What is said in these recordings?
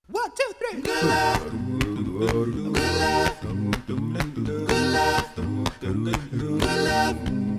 One, two, three. Good love. Good love. Good love. Good love.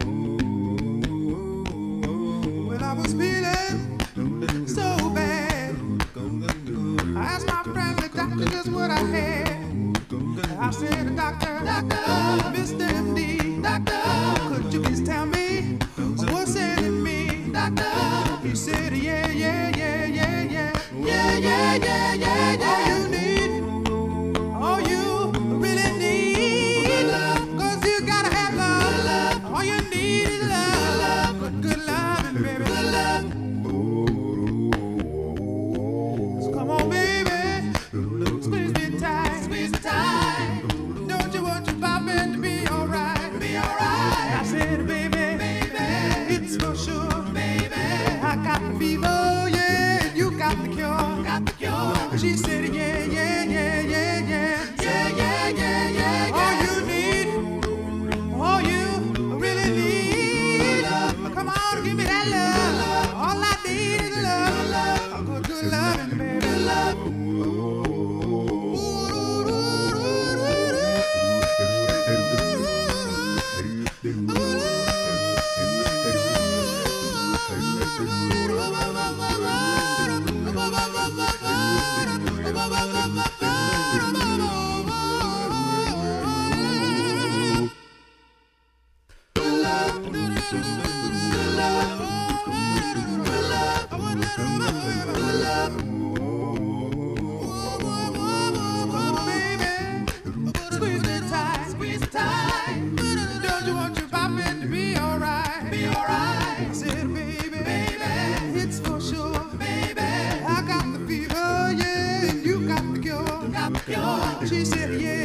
When I was feeling so bad, I asked my friendly doctor just what I had. I said, doctor, Mr. MD, doctor, could you please tell me what's in me? Doctor, he said, yeah, yeah, yeah, yeah, yeah, yeah, yeah, yeah, yeah, yeah. All you need, all you really need, cause you gotta have love. All you need is love, good loving, baby. Good love. So come on, baby, squeeze me tight, squeeze me tight. Don't you want your poppin' to be alright, be alright? I said, baby, it's for sure, baby. I got the fever, yeah, you got the cure, got the cure. She said, yeah, yeah, yeah, yeah, yeah, yeah, yeah, yeah, yeah. All you need, all you really need, come on, give me that love. All I need is love, good loving, baby. Good love. She said, yeah.